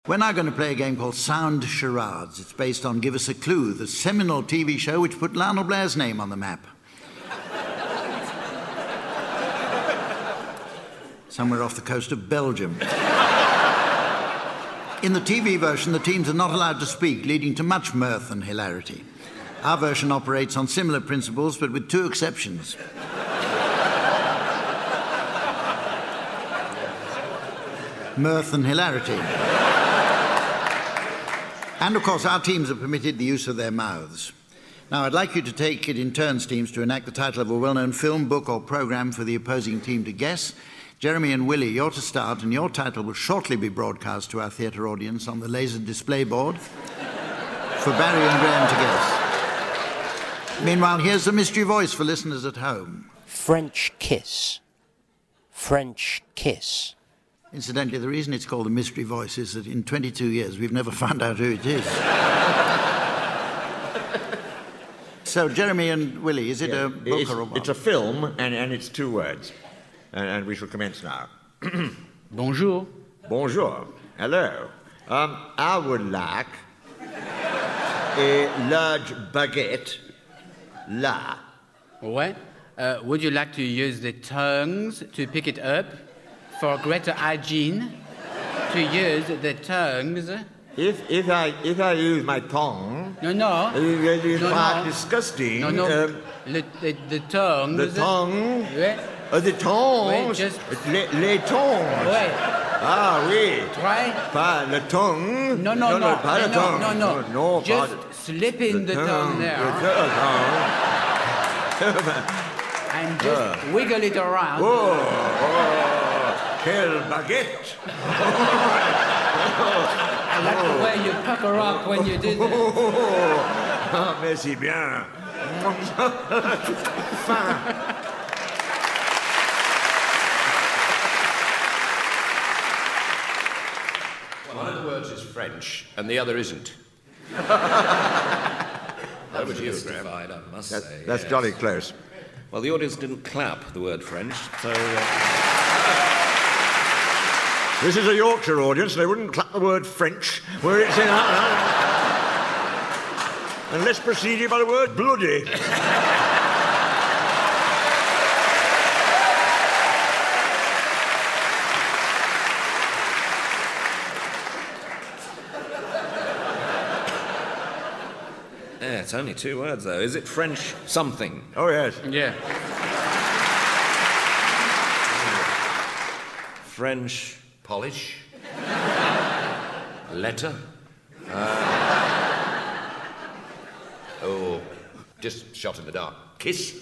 We're now going to play a game called Sound Charades. It's based on Give Us a Clue, the seminal TV show which put Lionel Blair's name on the map. Somewhere off the coast of Belgium. In the TV version, the teams are not allowed to speak, leading to much mirth and hilarity. Our version operates on similar principles, but with two exceptions. Mirth and hilarity. And, of course, our teams are permitted the use of their mouths. Now, I'd like you to take it in turns, teams, to enact the title of a well-known film, book or programme for the opposing team to guess. Jeremy and Willie, you're to start, and your title will shortly be broadcast to our theatre audience on the laser display board for Barry and Graham to guess. Meanwhile, here's the mystery voice for listeners at home. French kiss. French kiss. Incidentally, the reason it's called a mystery voice is that in 22 years we've never found out who it is. So, Jeremy and Willie, is it a book or a what? It's a film, and it's 2 words. And we shall commence now. Bonjour. Bonjour. Hello. I would like a large baguette. La. Ouais. Would you like to use the tongues to pick it up? For greater hygiene, to use the tongues. If I use my tongue, it's quite disgusting. The tongues. The tongue. Ouais. The tongues. Ouais, just... les tongues. Ouais. Ah oui. Right. Pas le tongue. No, pas le tongue. No, just slip in the tongue there. And just wiggle it around. Oh. Quelle baguette! I like the way you pucker up when you did that. Ah, merci bien. One of the words is French, and the other isn't. That was justified, I must say. That's jolly close. Well, the audience didn't clap the word French, so... This is a Yorkshire audience. They wouldn't clap the word French where it's in... Unless preceded by the word bloody. Yeah, it's only 2 words, though. Is it French something? Oh, yes. Yeah. French... polish, letter, just shot in the dark. Kiss.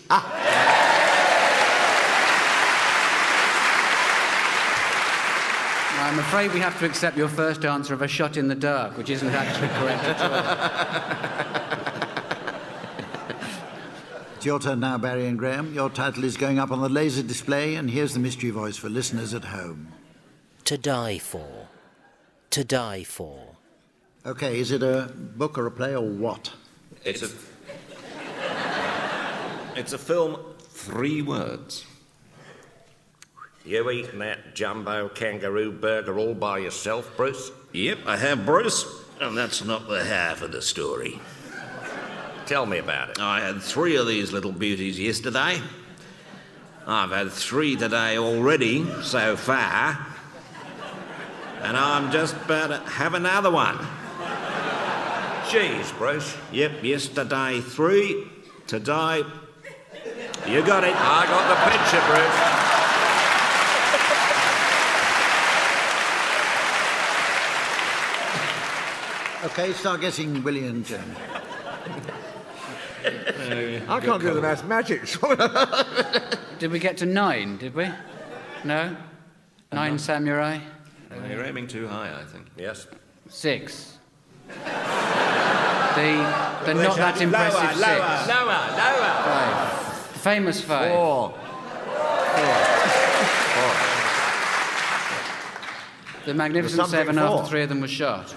I'm afraid we have to accept your first answer of a shot in the dark, which isn't actually correct at all. It's your turn now, Barry and Graham. Your title is going up on the laser display, and here's the mystery voice for listeners at home. To die for. To die for. OK, is it a book or a play or what? It's a film, 3 words. You eating that jumbo kangaroo burger all by yourself, Bruce? Yep, I have, Bruce. And that's not the half of the story. Tell me about it. I had 3 of these little beauties yesterday. I've had 3 today already, so far. And I'm just about to have another one. Jeez, Bruce. Yep, yesterday 3, today... You got it. I got the picture, Bruce. OK, start guessing Willie and Jeremy. I can't do the mathematics. Did we get to 9, did we? No? 9 samurai? You're aiming too high, I think. Yes. 6. The not that impressive 6. Lower. 5. Famous 5. 4. The Magnificent There's something 7 after 4. 3 of them were shot.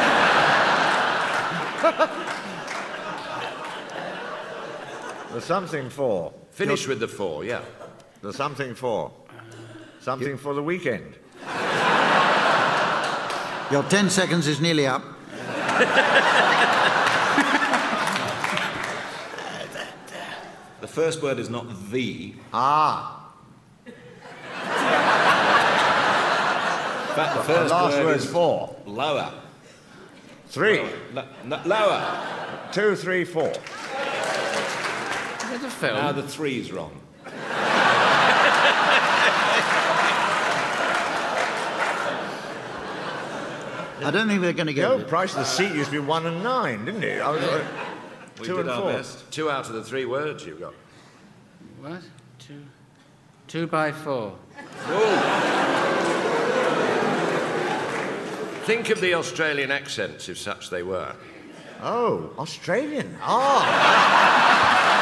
There's something for. Finish with the 4, yeah. There's something for. Something for the weekend. Your 10 seconds is nearly up. The first word is not the. Ah. In fact, the The first last word word's is 4. lower. 3. Lower. 2, 3, 4. Is it a film? Now the three's wrong. I don't think they're going to The get old it. price of the seat used to be 1 and 9, didn't it? I was like, We 2 did and our 4. best. 2 out of the 3 words you've got. What? 2 by 4. Think of the Australian accents, if such they were. Oh, Australian. Ah.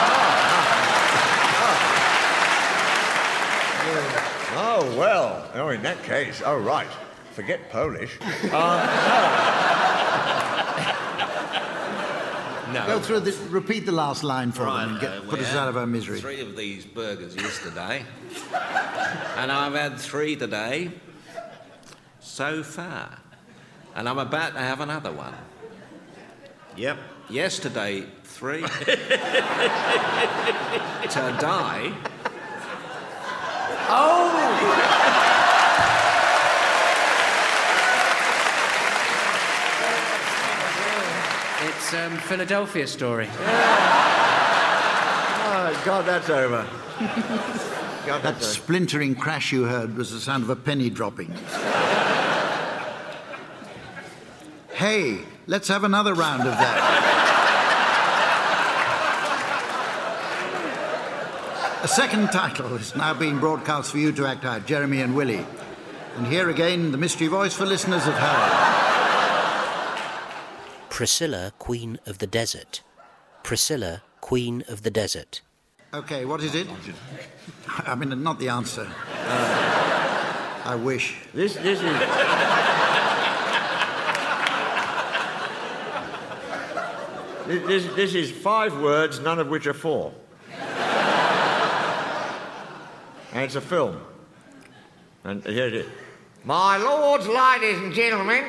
Oh, well. Oh, in that case. Oh, right. Forget Polish. No. Go through this, repeat the last line for them and put us out of our misery. 3 of these burgers yesterday, and I've had 3 today so far, and I'm about to have another one. Yep. Yesterday, 3. Today. It's Philadelphia Story. Oh, God, that's over. God, That that's over. splintering crash you heard was the sound of a penny dropping. Hey, let's have another round of that. A second title is now being broadcast for you to act out, Jeremy and Willie. And here again, the mystery voice for listeners at home. Priscilla, Queen of the Desert. Priscilla, Queen of the Desert. Okay, what is it? I mean, not the answer. I wish. This is... This is 5 words, none of which are 4. And it's a film. And here it is. My lords, ladies and gentlemen,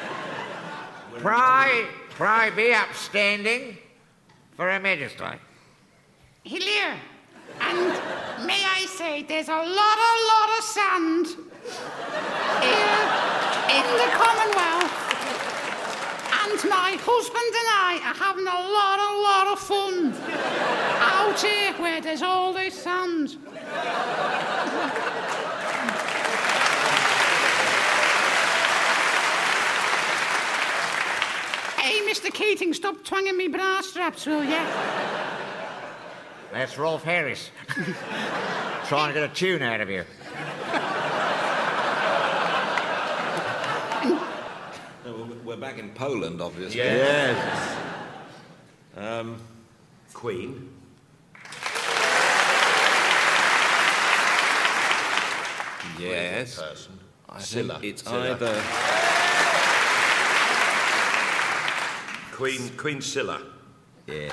pray be upstanding for Her Majesty. Hillier. And may I say, there's a lot of sand here in the Commonwealth. And my husband and I are having a lot of fun out here where there's all this sand. Hey, Mr. Keating, stop twanging me bra straps, will ya? That's Rolf Harris. Trying to get a tune out of you. We're back in Poland, obviously. Yes. Queen. Yes. Person. I Scylla. think it's Scylla. either... Queen Scylla. Yeah.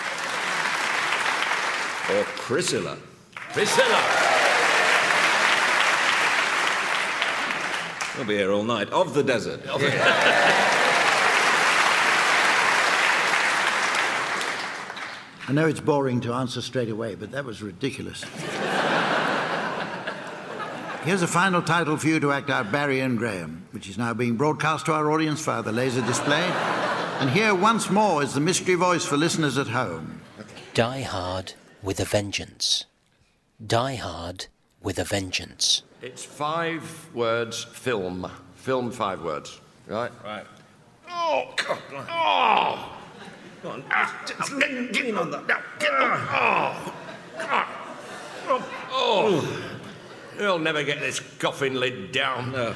Or Priscilla. Priscilla. We'll be here all night. Of the desert. I know it's boring to answer straight away, but that was ridiculous. Here's a final title for you to act out, Barry and Graham, which is now being broadcast to our audience via the laser display. And here once more is the mystery voice for listeners at home. Die Hard with a Vengeance. Die Hard with a Vengeance. It's 5 words, film. Film 5 words. Right? Right. Oh, God. Oh! Go on. Lean on that. Oh. You'll never get this coffin lid down. No.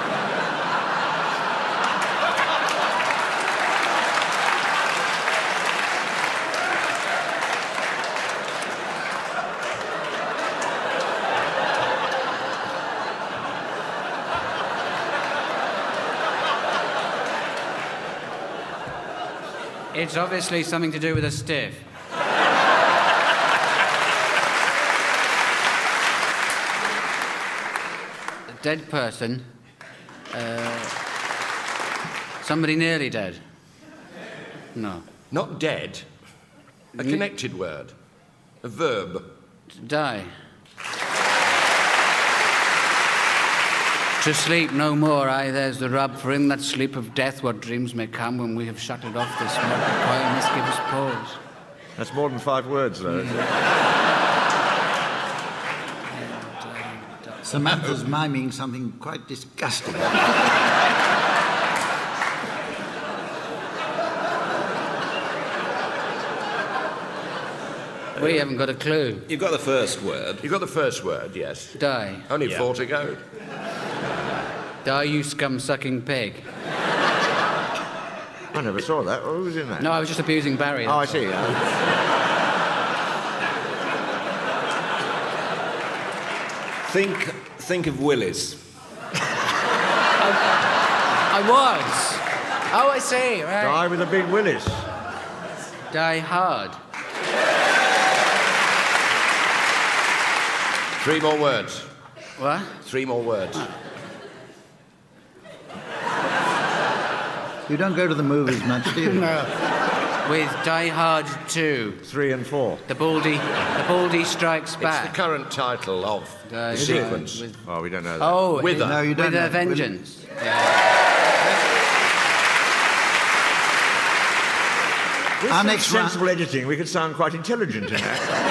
It's obviously something to do with a stiff. A dead person. Somebody nearly dead? No. Not dead. A connected word. A verb. Die. To sleep no more, aye, there's the rub. For in that sleep of death, what dreams may come when we have shuttled off this smoke coil must give us pause. That's more than 5 words, though, isn't it? Samantha's miming something quite disgusting. We haven't got a clue. You've got the first word. You got the first word, yes. Die. Only 4 to go. Die, you scum-sucking pig. I never saw that. Who was in that? No, I was just abusing Barry. Oh, I that's all. see. Think of Willis. I was. Oh, I see, right. Die with a big Willis. Die hard. 3 more words. What? 3 more words. You don't go to the movies much, do you? No. With Die Hard 2. 3 and 4. The Baldy Strikes It's Back. the current title of Die the Hard sequence. with- Oh, we don't know that. Oh, With a- No, you don't with know. a vengeance. Our next round. Sensible editing. We could sound quite intelligent in that.